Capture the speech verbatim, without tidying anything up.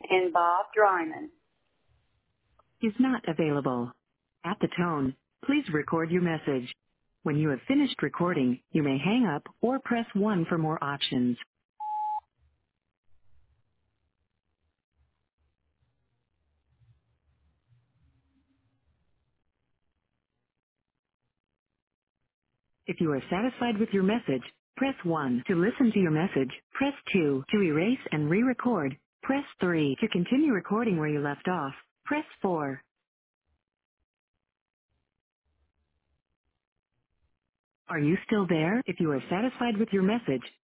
and Bob Dryman is not available. At the tone, please record your message. When you have finished recording, you may hang up or press one for more options. If you are satisfied with your message, press one. To listen to your message, press two. To erase and re-record, press three. To continue recording where you left off, press four. Are you still there? If you are satisfied with your message,